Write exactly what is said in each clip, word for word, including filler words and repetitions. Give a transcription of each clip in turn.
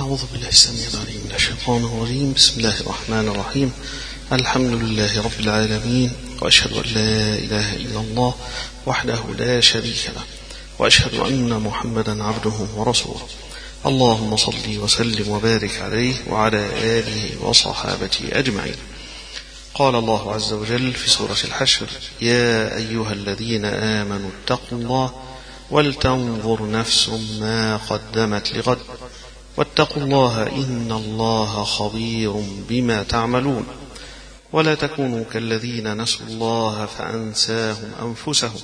أعوذ بالله السميع العليم من الشيطان الرجيم. بسم الله الرحمن الرحيم. الحمد لله رب العالمين، وأشهد أن لا إله إلا الله وحده لا شريك له، وأشهد أن محمدا عبده ورسوله. اللهم صل وسلم وبارك عليه وعلى آله وصحابته أجمعين. قال الله عز وجل في سورة الحشر: يا أيها الذين آمنوا اتقوا الله ولتنظر نفس ما قدمت لغد واتقوا الله إن الله خبير بما تعملون ولا تكونوا كالذين نسوا الله فأنساهم أنفسهم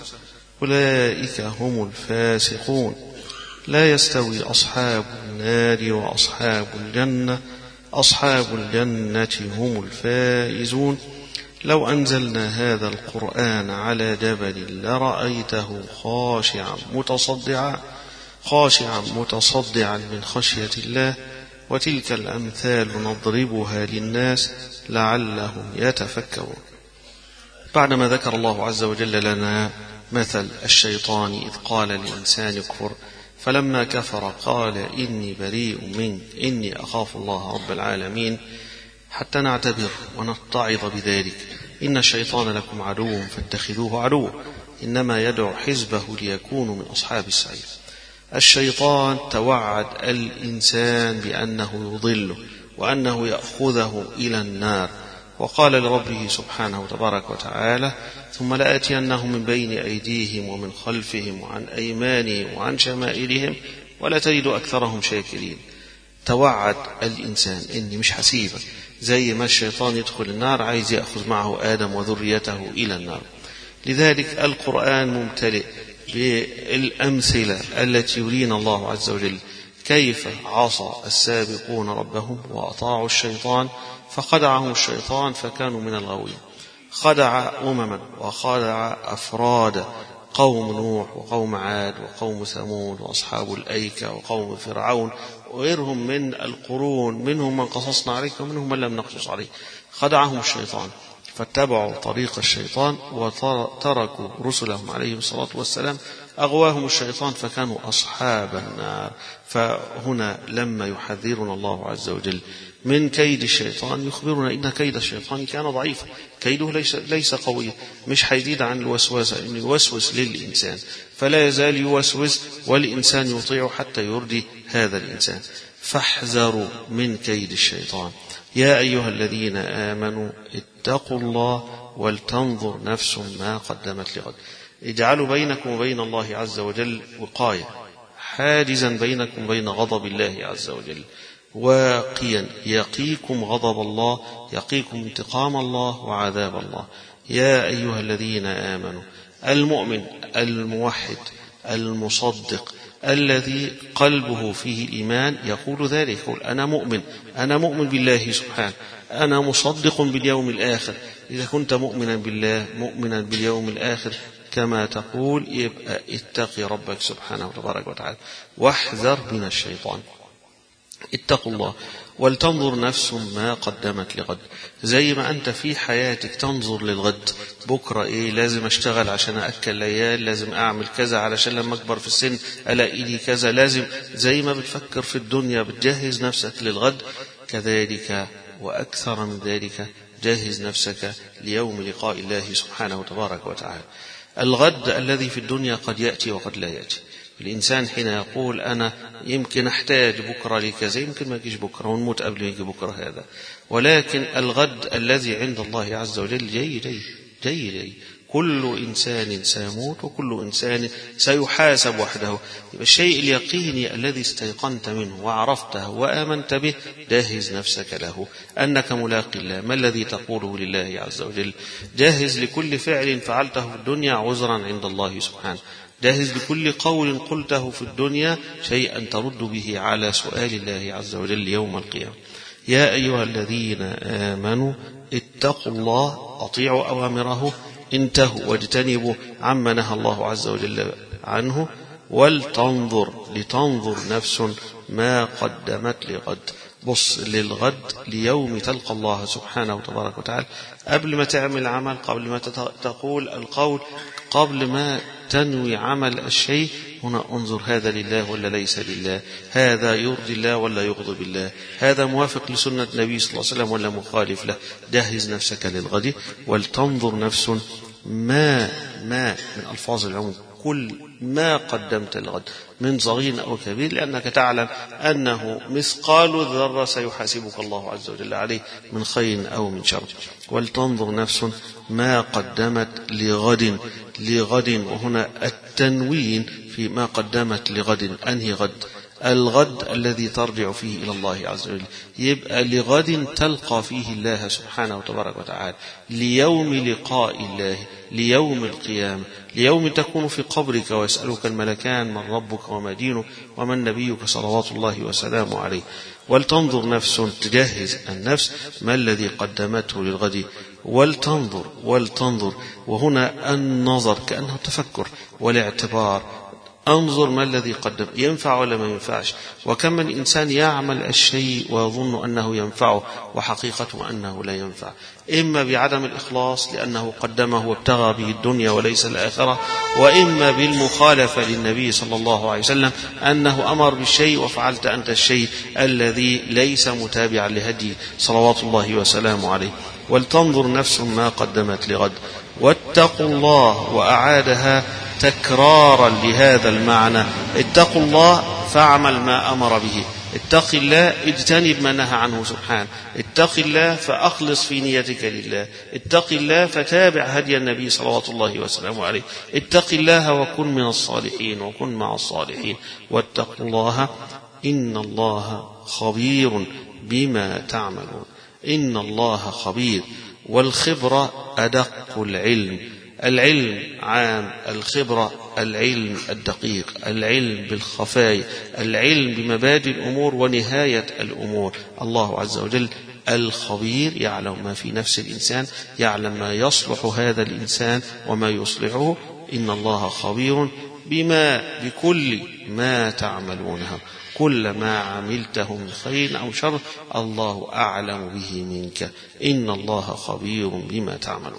أولئك هم الفاسقون. لا يستوي أصحاب النار وأصحاب الجنة أصحاب الجنة هم الفائزون. لو أنزلنا هذا القرآن على جبل لرأيته خاشعا متصدعا خاشعا متصدعا من خشية الله. وتلك الأمثال نضربها للناس لعلهم يتفكرون. بعدما ذكر الله عز وجل لنا مثل الشيطان إذ قال للإنسان اكفر فلما كفر قال إني بريء منك إني أخاف الله رب العالمين، حتى نعتبر ونتعظ بذلك. إن الشيطان لكم عدو فاتخذوه عدو، إنما يدعو حزبه ليكونوا من أصحاب السعير. الشيطان توعد الإنسان بأنه يضله وأنه يأخذه إلى النار، وقال لربه سبحانه تبارك وتعالى: ثم لآتينهم من بين أيديهم ومن خلفهم وعن أيمانهم وعن شمائلهم ولا تجد أكثرهم شاكرين. توعد الإنسان إني مش حسيبك، زي ما الشيطان يدخل النار عايز يأخذ معه آدم وذريته إلى النار. لذلك القرآن ممتلئ بالأمثلة التي يرينا الله عز وجل كيف عصى السابقون ربهم وأطاعوا الشيطان فخدعهم الشيطان فكانوا من الغاوين. خدع أمما وخدع أفراد، قوم نوح وقوم عاد وقوم ثمود وأصحاب الأيكة وقوم فرعون وغيرهم من القرون، منهم من قصصنا عليك ومنهم من لم نقصص عليك. خدعهم الشيطان فاتبعوا طريق الشيطان وتركوا رسلهم عليهم الصلاة والسلام، أغواهم الشيطان فكانوا أصحاب النار. فهنا لما يحذرنا الله عز وجل من كيد الشيطان يخبرنا إن كيد الشيطان كان ضعيفا، كيده ليس, ليس قوي، مش حيزيد عن الوسوسة، إنه يوسوس للإنسان فلا يزال يوسوس والإنسان يطيع حتى يرضي هذا الإنسان. فاحذروا من كيد الشيطان. يا أيها الذين آمنوا اتقوا الله ولتنظر نفس ما قدمت لغد. اجعلوا بينكم وبين الله عز وجل وقاية، حاجزا بينكم وبين غضب الله عز وجل، واقيا يقيكم غضب الله، يقيكم انتقام الله وعذاب الله. يا أيها الذين آمنوا، المؤمن الموحد المصدق الذي قلبه فيه الإيمان يقول ذلك، يقول أنا مؤمن، أنا مؤمن بالله سبحانه، أنا مصدق باليوم الآخر. إذا كنت مؤمنا بالله مؤمنا باليوم الآخر كما تقول، يبقى اتقي ربك سبحانه وتبارك وتعالى واحذر من الشيطان. اتقوا الله ولتنظر نفس ما قدمت لغد. زي ما أنت في حياتك تنظر للغد، بكرة إيه لازم أشتغل عشان أأكل العيال، لازم أعمل كذا علشان لما أكبر في السن ألاقي لي كذا، لازم زي ما بتفكر في الدنيا بتجهز نفسك للغد، كذلك وأكثر من ذلك جهز نفسك ليوم لقاء الله سبحانه تبارك وتعالى. الغد الذي في الدنيا قد يأتي وقد لا يأتي. الإنسان حين يقول أنا يمكن أحتاج بكرة لكذا، يمكن ما يجيش بكرة ونموت قبل ما يجي بكرة هذا، ولكن الغد الذي عند الله عز وجل جاي جاي جاي جاي. كل إنسان سيموت وكل إنسان سيحاسب وحده. الشيء اليقيني الذي استيقنت منه وعرفته وآمنت به جهز نفسك له أنك ملاقي الله. ما الذي تقوله لله عز وجل؟ جهز لكل فعل فعلته في الدنيا عذرا عند الله سبحانه، جاهز لكل قول قلته في الدنيا شيئا ترد به على سؤال الله عز وجل يوم القيامة. يا أيها الذين آمنوا اتقوا الله، أطيعوا أوامره، انتهوا واجتنبوا عما نهى الله عز وجل عنه. ولتنظر، لتنظر نفس ما قدمت لغد. بص للغد، ليوم تلقى الله سبحانه وتبارك وتعالى. قبل ما تعمل عمل، قبل ما تقول القول، قبل ما تنوي عمل الشيء، هنا انظر هذا لله ولا ليس لله، هذا يرضي الله ولا يغضب الله، هذا موافق لسنة النبي صلى الله عليه وسلم ولا مخالف له. جهز نفسك للغد. ولتنظر نفس ما ما من ألفاظ العموم، كل ما قدمت الغد من صغير أو كبير، لأنك تعلم أنه مثقال ذرة سيحاسبك الله عز وجل عليه من خير أو من شر. ولتنظر نفس ما قدمت لغد. لغد، وهنا التنوين في ما قدمت لغد. أنهي غد؟ الغد الذي ترجع فيه إلى الله عز وجل. يبقى لغد تلقى فيه الله سبحانه وتبارك وتعالى، ليوم لقاء الله، ليوم القيامة، ليوم تكون في قبرك ويسألك الملكان من ربك وما دينك ومن نبيك صلوات الله وسلامه عليه. ولتنظر نفس، تجهز النفس ما الذي قدمته للغد. ولتنظر ولتنظر وهنا النظر كأنه تفكر والاعتبار. انظر ما الذي قدم، ينفع ولا ما ينفعش. وكم من إنسان يعمل الشيء ويظن أنه ينفعه وحقيقته أنه لا ينفع، إما بعدم الإخلاص لأنه قدمه وابتغى به الدنيا وليس الآخرة، وإما بالمخالفة للنبي صلى الله عليه وسلم أنه أمر بالشيء وفعلت أنت الشيء الذي ليس متابعا لهدي صلوات الله وسلامه عليه. ولتنظر نفس ما قدمت لغد. واتقوا الله، وأعادها تكرارا لهذا المعنى. اتقوا الله فاعمل ما أمر به، اتق الله اجتنب ما نهى عنه سبحانه، اتق الله فأخلص في نيتك لله، اتق الله فتابع هدي النبي صلوات الله وسلامه عليه، اتق الله وكن من الصالحين وكن مع الصالحين. واتقوا الله إن الله خبير بما تعملون. إن الله خبير. والخبرة أدق العلم. العلم عام، الخبرة العلم الدقيق، العلم بالخفايا، العلم بمبادئ الأمور ونهاية الأمور. الله عز وجل الخبير، يعلم ما في نفس الإنسان، يعلم ما يصلح هذا الإنسان وما يصلحه. إن الله خبير بما بكل ما تعملونه، كل ما عملته من خير أو شر الله أعلم به منك. إن الله خبير بما تعملون.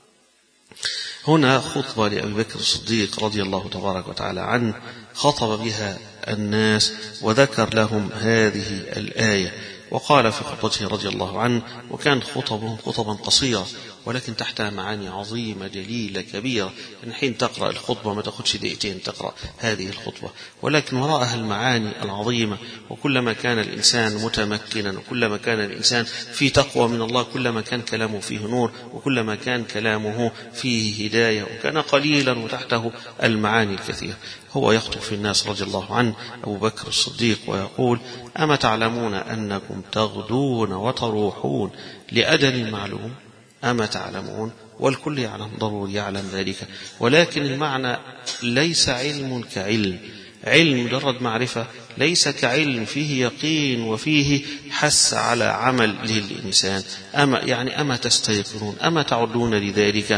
هنا خطبة لأبي بكر الصديق رضي الله تبارك وتعالى عنه، خطب بها الناس وذكر لهم هذه الآية، وقال في خطبته رضي الله عنه، وكان خطبه خطبا قصيرة ولكن تحتها معاني عظيمة جليلة كبيرة. إن حين تقرأ الخطبة ما تأخذش دقيقتين تقرأ هذه الخطبة، ولكن وراءها المعاني العظيمة. وكلما كان الإنسان متمكنا وكلما كان الإنسان في تقوى من الله كلما كان كلامه فيه نور وكلما كان كلامه فيه هداية، وكان قليلا وتحته المعاني الكثيرة. هو يخطب في الناس رضي الله عنه أبو بكر الصديق ويقول: أما تعلمون أنكم تغدون وتروحون لأجل معلوم؟ أما تعلمون؟ والكل يعلم، ضروري يعلم ذلك، ولكن المعنى ليس علم كعلم. علم مجرد معرفة ليس كعلم فيه يقين وفيه حس على عمل للإنسان. أما يعني أما تستيقظون، أما تعدون لذلك؟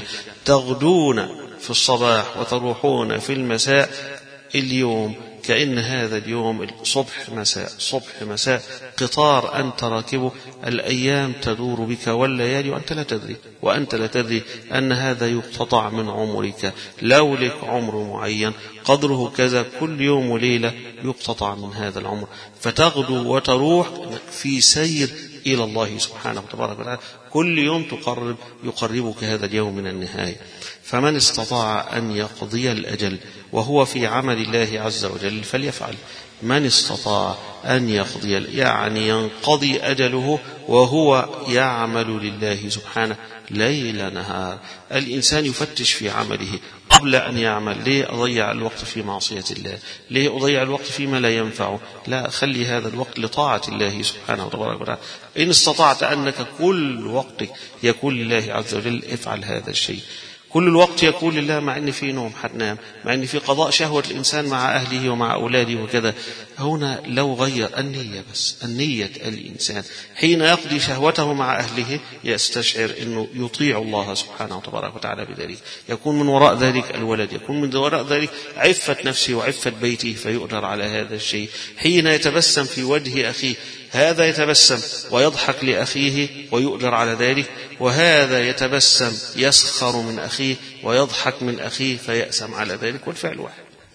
تغدون في الصباح وتروحون في المساء. اليوم كأن هذا اليوم صبح مساء صبح مساء، قطار أنت راكبه، الأيام تدور بك والليالي وأنت لا تدري، وأنت لا تدري أن هذا يقتطع من عمرك. لو لك عمر معين قدره كذا، كل يوم وليلة يقتطع من هذا العمر، فتغدو وتروح في سير إلى الله سبحانه وتبارك وتعالى. كل يوم تقرب يقربك هذا اليوم من النهاية. فمن استطاع أن يقضي الأجل وهو في عمل الله عز وجل فليفعل. من استطاع أن يقضي يعني ينقضي أجله وهو يعمل لله سبحانه ليل نهار. الإنسان يفتش في عمله قبل أن يعمل. ليه أضيع الوقت في معصية الله؟ ليه أضيع الوقت فيما لا ينفعه؟ لا، خلي هذا الوقت لطاعة الله سبحانه وتبارك وتعالى. إن استطعت أنك كل وقتك يكون لله عز وجل افعل هذا الشيء. كل الوقت يكون لله، مع أن في نوم حتنام، مع أن في قضاء شهوة الإنسان مع أهله ومع أولاده وكذا. هنا لو غير النية بس، النية الإنسان حين يقضي شهوته مع أهله يستشعر أنه يطيع الله سبحانه وتبارك وتعالى بذلك، يكون من وراء ذلك الولد، يكون من وراء ذلك عفة نفسه وعفة بيته فيؤجر على هذا الشيء. حين يتبسم في وجه أخيه هذا يتبسم ويضحك لأخيه ويؤجر على ذلك، وهذا يتبسم يسخر من أخيه ويضحك من أخيه فيأسم على ذلك، والفعل واحد.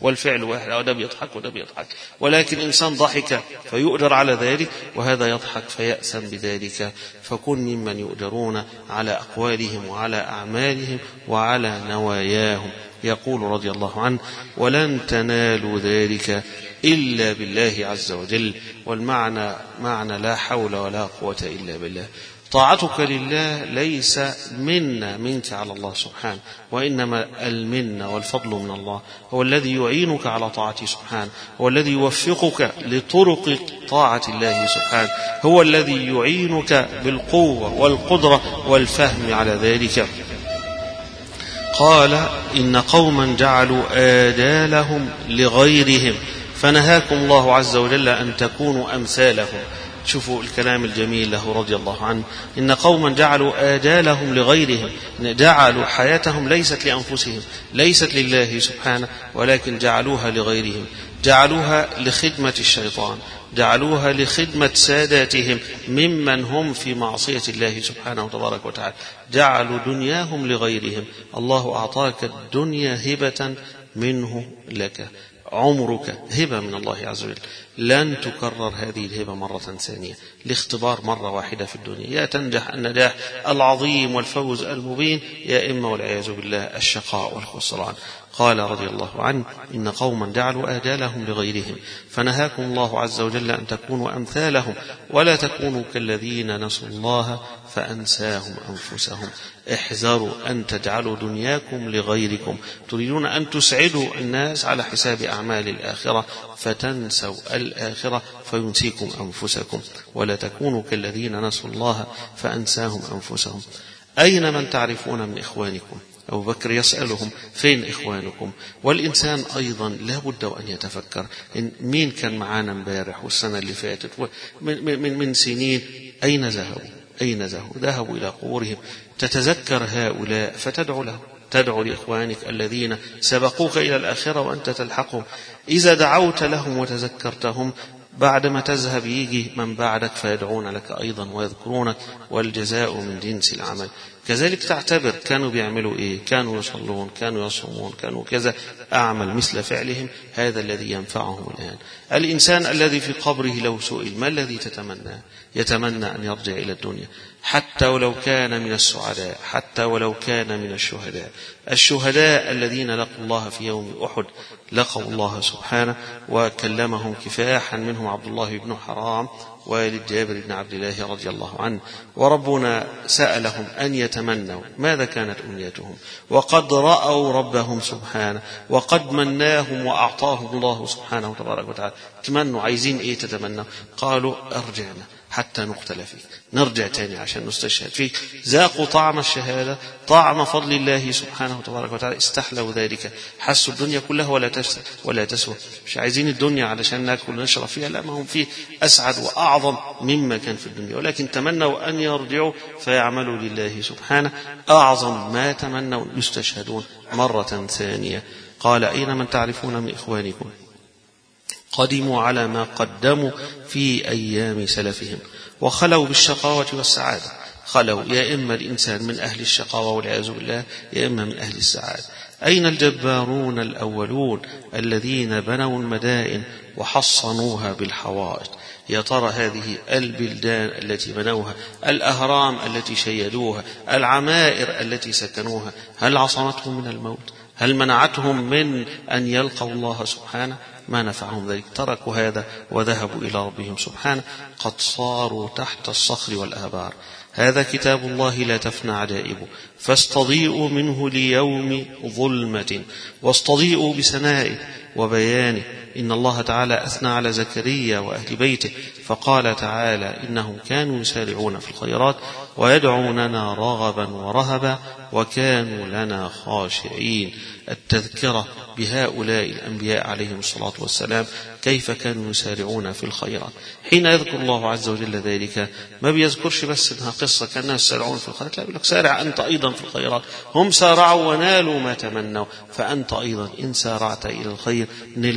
والفعل واحد، وده بيضحك وده بيضحك، ولكن إنسان ضحك فيؤجر على ذلك، وهذا يضحك فيأسم بذلك. فكن ممن يؤجرون على أقوالهم وعلى أعمالهم وعلى نواياهم. يقول رضي الله عنه: ولن تنالوا ذلك إلا بالله عز وجل. والمعنى معنى لا حول ولا قوة إلا بالله. طاعتك لله ليس منا منك على الله سبحانه، وإنما المنة والفضل من الله. هو الذي يعينك على طاعته سبحانه، هو الذي يوفقك لطرق طاعة الله سبحانه، هو الذي يعينك بالقوة والقدرة والفهم على ذلك. قال: إن قوما جعلوا آجالهم لغيرهم فنهاكم الله عز وجل أن تكونوا أمثالهم. شوفوا الكلام الجميل له رضي الله عنه: إن قوما جعلوا آجالهم لغيرهم، جعلوا حياتهم ليست لأنفسهم، ليست لله سبحانه، ولكن جعلوها لغيرهم، جعلوها لخدمة الشيطان، جعلوها لخدمة ساداتهم ممن هم في معصية الله سبحانه وتبارك وتعالى، جعلوا دنياهم لغيرهم. الله أعطاك الدنيا هبة منه لك، عمرك هبة من الله عز وجل، لن تكرر هذه الهبة مرة ثانية، لاختبار مرة واحدة في الدنيا، يا تنجح النجاح العظيم والفوز المبين، يا إما والعياذ بالله الشقاء والخسران. قال رضي الله عنه: إن قوما جعلوا آجالهم لغيرهم فنهاكم الله عز وجل أن تكونوا أمثالهم ولا تكونوا كالذين نسوا الله فأنساهم أنفسهم. احذروا أن تجعلوا دنياكم لغيركم، تريدون أن تسعدوا الناس على حساب أعمال الآخرة فتنسوا الآخرة فينسيكم أنفسكم، ولا تكونوا كالذين نسوا الله فأنساهم أنفسهم. أين من تعرفون من إخوانكم؟ أبو بكر يسألهم: فين إخوانكم؟ والإنسان أيضا لابد أن يتفكر إن مين كان معانا امبارح والسنة اللي فاتت من, من, من سنين، أين ذهبوا؟ أين ذهبوا؟ ذهبوا إلى قبورهم. تتذكر هؤلاء فتدعو لهم، تدعو لإخوانك الذين سبقوك إلى الآخرة وأنت تلحقهم. إذا دعوت لهم وتذكرتهم بعدما تذهب يجي من بعدك فيدعون لك أيضا ويذكرونك، والجزاء من جنس العمل. كذلك تعتبر كانوا بيعملوا إيه، كانوا يصلون، كانوا يصومون، كانوا كذا، أعمل مثل فعلهم، هذا الذي ينفعهم الآن. الإنسان الذي في قبره لو سئل ما الذي تتمنى؟ يتمنى أن يرجع إلى الدنيا، حتى ولو كان من السعداء، حتى ولو كان من الشهداء. الشهداء الذين لقوا الله في يوم أحد، لقوا الله سبحانه وكلمهم كفاحا، منهم عبد الله بن حرام والد جابر بن عبد الله رضي الله عنه. وربنا سألهم أن يتمنوا ماذا كانت أمنيتهم، وقد رأوا ربهم سبحانه وقد مناهم وأعطاهم الله سبحانه وتبارك وتعالى. تمنوا عايزين إيه تتمنوا؟ قالوا أرجعنا حتى نقتل فيك، نرجع تاني عشان نستشهد فيك. ذاقوا طعم الشهادة، طعم فضل الله سبحانه وتبارك وتعالى، استحلوا ذلك، حسوا الدنيا كلها ولا تسوى ولا تسوى. مش عايزين الدنيا علشان ناكل ونشرب فيها، لا، ما هم فيه أسعد وأعظم مما كان في الدنيا، ولكن تمنوا أن يرجعوا فيعملوا لله سبحانه. أعظم ما تمنوا يستشهدون مرة ثانية. قال: أين من تعرفون من إخوانكم؟ قدموا على ما قدموا في أيام سلفهم وخلوا بالشقاوة والسعادة. خلوا، يا إما الإنسان من أهل الشقاوة والعياذ بالله، يا إما من أهل السعادة. أين الجبارون الأولون الذين بنوا المدائن وحصنوها بالحوائط؟ يا ترى هذه البلدان التي بنوها، الأهرام التي شيدوها، العمائر التي سكنوها، هل عصمتهم من الموت؟ هل منعتهم من أن يلقوا الله سبحانه؟ ما نفعهم ذلك، تركوا هذا وذهبوا إلى ربهم سبحانه. قد صاروا تحت الصخر والآبار. هذا كتاب الله لا تفنى عجائبه، فاستضيئوا منه ليوم ظلمة، واستضيئوا بسنائه وبيانه. إن الله تعالى أثنى على زكريا وأهل بيته فقال تعالى: إنهم كانوا يسارعون في الخيرات ويدعوننا رغبا ورهبا وكانوا لنا خاشعين. التذكرة بهؤلاء الأنبياء عليهم الصلاة والسلام كيف كانوا يسارعون في الخيرات. حين يذكر الله عز وجل ذلك ما بيذكرش بس إنها قصة كانوا يسارعون في الخيرات، لا، بيقول لك سارع أنت أيضا في الخيرات. هم سارعوا ونالوا ما تمنوا، فأنت أيضا إن سارعت إلى الخير نلت ما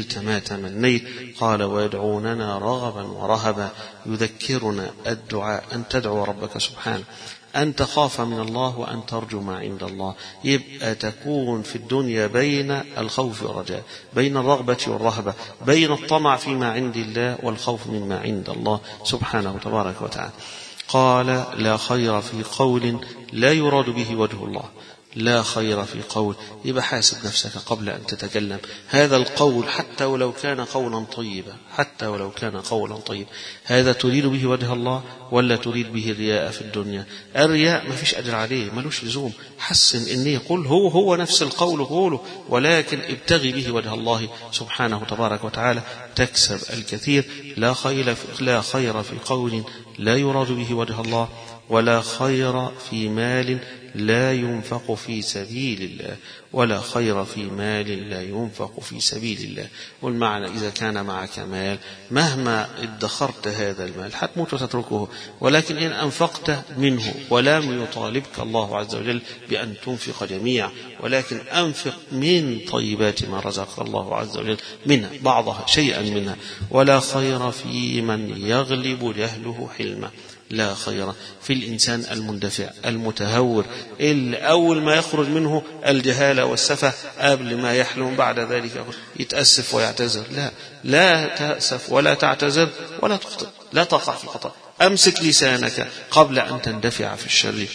تمنيت. قال ويدعوننا رغبا ورهبا، يذكرنا الدعاء أن تدعو ربك سبحانه، أن تخاف من الله وأن ترجو ما عند الله. يبقى تكون في الدنيا بين الخوف والرجاء، بين الرغبة والرهبة، بين الطمع فيما عند الله والخوف مما عند الله سبحانه تبارك وتعالى. قال لا خير في قول لا يراد به وجه الله. لا خير في قول، يبقى حاسب نفسك قبل أن تتكلم. هذا القول حتى ولو كان قولا طيبا، حتى ولو كان قولا طيب، هذا تريد به وجه الله ولا تريد به الرياء في الدنيا؟ الرياء ما فيش أجر عليه، ملوش لزوم. حسن إني قل هو هو نفس القول قوله، ولكن ابتغي به وجه الله سبحانه تبارك وتعالى تكسب الكثير. لا خير في, لا خير في قول لا يراد به وجه الله، ولا خير في مال لا ينفق في سبيل الله، ولا خير في مال لا ينفق في سبيل الله. والمعنى إذا كان معك مال مهما ادخرت هذا المال حتموت وتتركه، ولكن إن أنفقت منه ولم يطالبك الله عز وجل بأن تنفق جميع، ولكن أنفق من طيبات ما رزق الله عز وجل منها بعضها شيئا منها. ولا خير في من يغلب جهله حلمه. لا خير في الإنسان المندفع المتهور اللي أول ما يخرج منه الجهالة والسفة قبل ما يحلم بعد ذلك يتأسف ويعتذر. لا لا تأسف ولا تعتذر ولا تخطئ، لا تقع في الخطأ. أمسك لسانك قبل أن تندفع في الشر.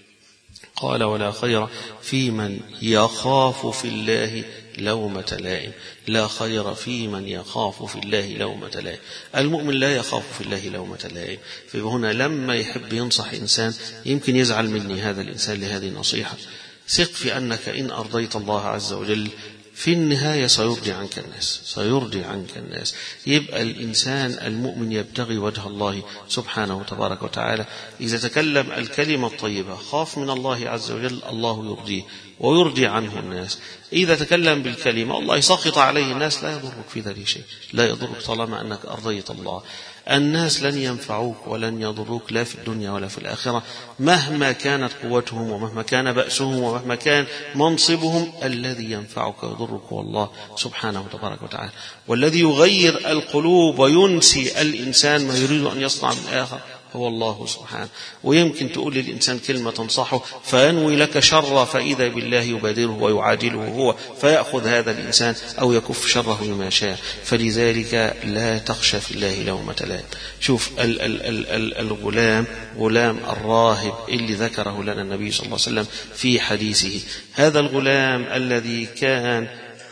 قال ولا خير في من يخاف في الله لومة لائم. لا خير في من يخاف في الله لومة لائم. المؤمن لا يخاف في الله لومة لائم. فهنا لما يحب ينصح إنسان يمكن يزعل مني هذا الإنسان لهذه النصيحة، ثق في أنك إن أرضيت الله عز وجل في النهاية سيرضي عنك الناس، سيرضي عنك الناس. يبقى الإنسان المؤمن يبتغي وجه الله سبحانه تبارك وتعالى. إذا تكلم الكلمة الطيبة خاف من الله عز وجل، الله يرضيه ويرضي عنه الناس. إذا تكلم بالكلمة الله يسخط عليه الناس، لا يضرك في ذلك شيء، لا يضرك طالما أنك أرضيت الله. الناس لن ينفعوك ولن يضروك لا في الدنيا ولا في الآخرة مهما كانت قوتهم ومهما كان بأسهم ومهما كان منصبهم. الذي ينفعك ويضرك هو الله سبحانه تبارك وتعالى. والذي يغير القلوب وينسي الإنسان ما يريد أن يصنع من آخر هو الله سبحانه. ويمكن تقول للإنسان كلمة تنصحه فينوي لك شر، فإذا بالله يبادره ويعادله هو فيأخذ هذا الإنسان أو يكف شره بما شاء. فلذلك لا تخشى في الله لومة لائم. شوف ال ال ال ال الغلام غلام الراهب اللي ذكره لنا النبي صلى الله عليه وسلم في حديثه. هذا الغلام الذي كان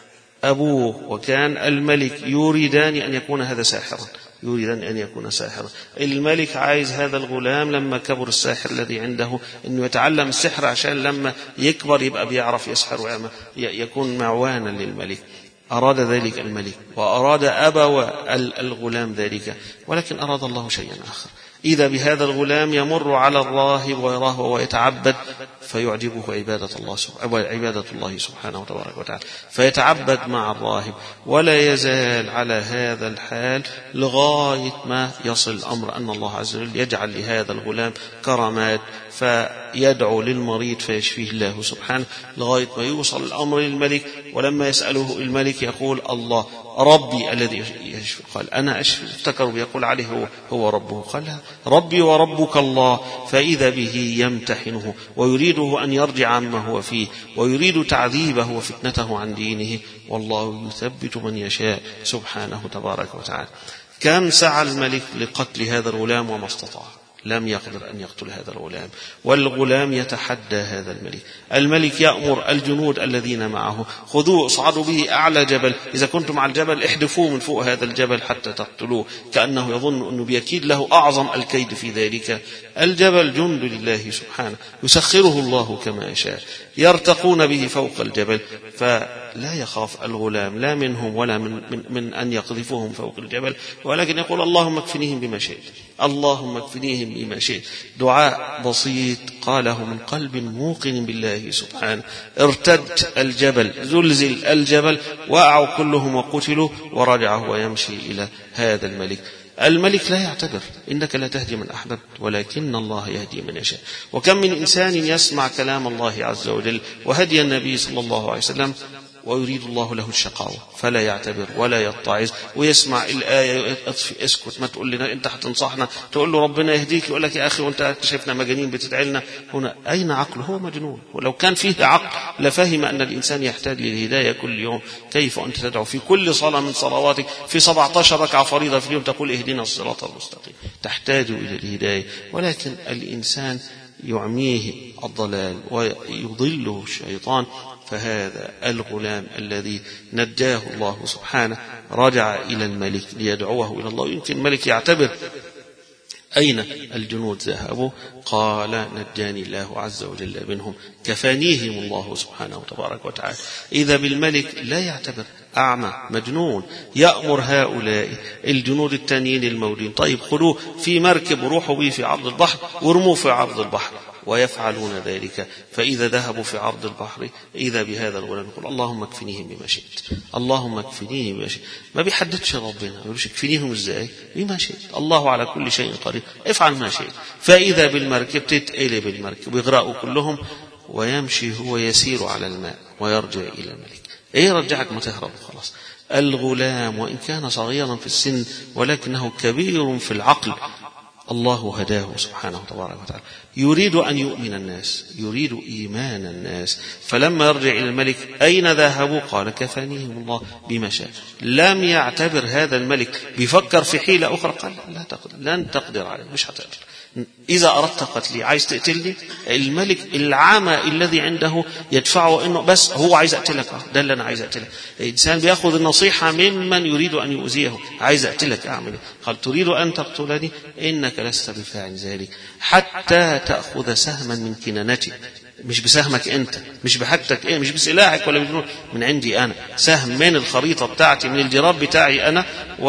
أبوه وكان الملك يريدان أن يكون هذا ساحرا، يريدان أن يكون ساحرا. الملك عايز هذا الغلام لما كبر الساحر الذي عنده أنه يتعلم السحر عشان لما يكبر يبقى بيعرف يسحر ويكون معوانا للملك. أراد ذلك الملك وأراد أبوى الغلام ذلك، ولكن أراد الله شيئا آخر. إذا بهذا الغلام يمر على الراهب ويراه ويتعبد فيعجبه عبادة الله عبادة الله سبحانه وتبارك وتعالى، فيتعبد مع الراهب ولا يزال على هذا الحال لغاية ما يصل الأمر أن الله عز وجل يجعل لهذا الغلام كرامات، فيدعو للمريض فيشفيه الله سبحانه لغاية ما يوصل الأمر للملك. ولما يسأله الملك يقول الله ربي الذي يشفي. قال أنا أشفي. افتكروا بيقول عليه هو, هو ربه. قال ربي وربك الله. فإذا به يمتحنه ويريده أن يرجع عما هو فيه ويريد تعذيبه وفتنته عن دينه، والله يثبت من يشاء سبحانه تبارك وتعالى. كان سعى الملك لقتل هذا الغلام وما استطاع، لم يقدر أن يقتل هذا الغلام، والغلام يتحدى هذا الملك. الملك يأمر الجنود الذين معه خذوه اصعدوا به أعلى جبل، إذا كنتم على الجبل احدفوه من فوق هذا الجبل حتى تقتلوه، كأنه يظن أنه بيكيد له أعظم الكيد في ذلك. الجبل جند لله سبحانه يسخره الله كما يشاء، يرتقون به فوق الجبل، فلا يخاف الغلام لا منهم ولا من, من, من أن يقذفوهم فوق الجبل، ولكن يقول اللهم اكفنيهم بما شئت، اللهم اكفنيهم بما شئت. دعاء بسيط قاله من قلب موقن بالله سبحانه. ارتد الجبل، زلزل الجبل، وقعوا كلهم وقتلوا، ورجع هو يمشي إلى هذا الملك. الملك لا يعتذر، إنك لا تهدي من أحببت ولكن الله يهدي من يشاء. وكم من إنسان يسمع كلام الله عز وجل وهدي النبي صلى الله عليه وسلم ويريد الله له الشقاوة فلا يعتبر ولا يتعظ ويسمع الآية اطفي اسكت ما تقول لنا أنت هتنصحنا تقول له ربنا يهديك يقول لك يا أخي وأنت شايفنا مجانين بتدعي. هنا أين عقله؟ هو مجنون. ولو كان فيه عقل لفهم أن الإنسان يحتاج للهداية كل يوم. كيف أنت تدعو في كل صلاة من صلواتك في سبعة عشر ركعة فريضة في اليوم تقول اهدنا الصراط المستقيم؟ تحتاج إلى الهداية. ولكن الإنسان يعميه الضلال ويضله الشيطان. فهذا الغلام الذي نجاه الله سبحانه رجع إلى الملك ليدعوه إلى الله. يمكن الملك يعتبر أين الجنود ذهبوا؟ قال نجاني الله عز وجل منهم كفانيهم الله سبحانه وتبارك وتعالى. إذا بالملك لا يعتبر، أعمى مجنون يأمر هؤلاء الجنود التانيين الموجودين طيب خذوه في مركب وروحوا به في عرض البحر وارموه في عرض البحر، ويفعلون ذلك. فإذا ذهبوا في عرض البحر إذا بهذا الغلام يقول اللهم اكفنيهم بما شئت، اللهم اكفنيهم بما شئت. ما بيحددش ربنا، ما بيقولش اكفنيهم ازاي؟ بما شئت. الله على كل شيء قدير، افعل ما شئت. فإذا بالمركب تتقلب المركب ويغرقوا كلهم ويمشي هو يسير على الماء ويرجع إلى الملك. ايه رجعك؟ ما تهرب خلاص. الغلام وإن كان صغيرا في السن ولكنه كبير في العقل، الله هداه سبحانه وتبارك وتعالى. يريد أن يؤمن الناس، يريد إيمان الناس. فلما يرجع إلى الملك أين ذهبوا؟ قال كفانيهم الله بما شاء. لم يعتبر هذا الملك، بيفكر في حيلة أخرى. قال لا تقدر، لن تقدر عليه، مش هتقدر. إذا أردت قتلي، عايز تقتلني؟ الملك العمى الذي عنده يدفعه إنه بس هو عايز أقتلك، ده اللي أنا عايز أقتلك. الإنسان بيأخذ النصيحة ممن يريد أن يؤذيه، عايز أقتلك أعمل. قال تريد أن تقتلني؟ إنك لست بفاعل ذلك حتى تأخذ سهما من كنانتي، مش بسهمك أنت، مش بحاجتك إيه، مش بسلاحك ولا بجنون، من عندي أنا، سهم من الخريطة بتاعتي، من الجراب بتاعي أنا،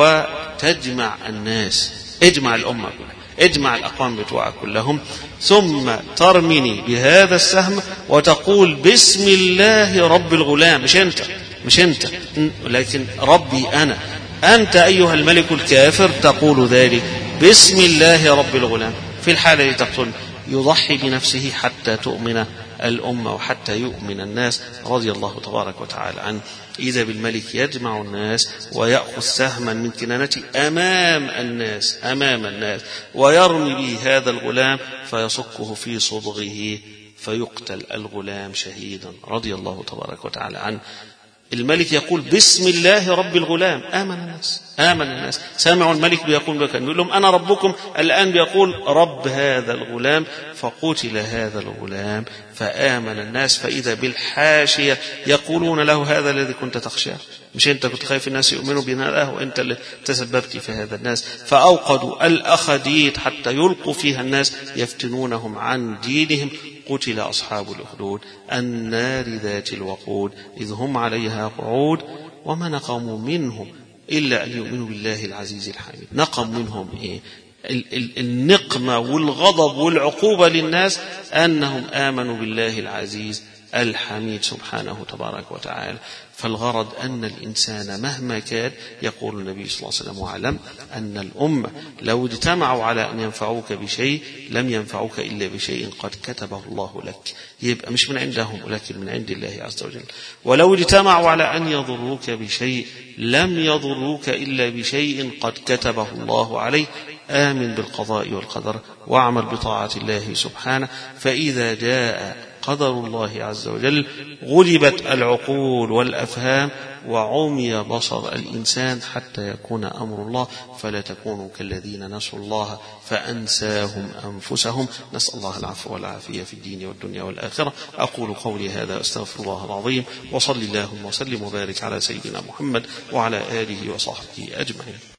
وتجمع الناس، اجمع الأمة كلها، اجمع الأقوام بتوعك كلهم، ثم ترمني بهذا السهم وتقول بسم الله رب الغلام. مش أنت، مش أنت، لكن ربي أنا. أنت أيها الملك الكافر تقول ذلك بسم الله رب الغلام. في الحالة التي تقتل يضحي بنفسه حتى تؤمن الأمة وحتى يؤمن الناس رضي الله تبارك وتعالى عنه. إذا بالملك يجمع الناس ويأخذ سهما من كنانته أمام الناس، أمام الناس، ويرمي به هذا الغلام فيصكه في صدغه فيقتل الغلام شهيدا رضي الله تبارك وتعالى عنه. الملك يقول بسم الله رب الغلام. آمن الناس، آمن الناس، سامعوا الملك بيقول بكن يقول لهم أنا ربكم. الآن بيقول رب هذا الغلام، فقتل هذا الغلام فآمن الناس. فإذا بالحاشية يقولون له هذا الذي كنت تخشاه، مش أنت كنت خايف الناس يؤمنوا بنا، وأنت اللي تسببت في هذا الناس. فأوقدوا الأخديد حتى يلقوا فيها الناس يفتنونهم عن دينهم. قتل أصحاب الأخدود النار ذات الوقود إذ هم عليها قعود وما نقموا منهم إلا أن يؤمنوا بالله العزيز الحميد. نقم منهم إيه؟ النقمة والغضب والعقوبة للناس أنهم آمنوا بالله العزيز الحميد سبحانه تبارك وتعالى. فالغرض أن الإنسان مهما كان، يقول النبي صلى الله عليه وسلم واعلم أن الأمة لو اجتمعوا على أن ينفعوك بشيء لم ينفعوك إلا بشيء قد كتبه الله لك. يبقى مش من عندهم ولكن من عند الله عز وجل. ولو اجتمعوا على أن يضروك بشيء لم يضروك إلا بشيء قد كتبه الله عليه. آمن بالقضاء والقدر واعمل بطاعة الله سبحانه. فإذا جاء قدر الله عز وجل غلبت العقول والأفهام وعمي بصر الإنسان حتى يكون أمر الله. فلا تكونوا كالذين نسوا الله فأنساهم أنفسهم. نسأل الله العفو والعافية في الدين والدنيا والآخرة. أقول قولي هذا أستغفر الله العظيم، وصل اللهم وسلم وبارك على سيدنا محمد وعلى آله وصحبه أجمعين.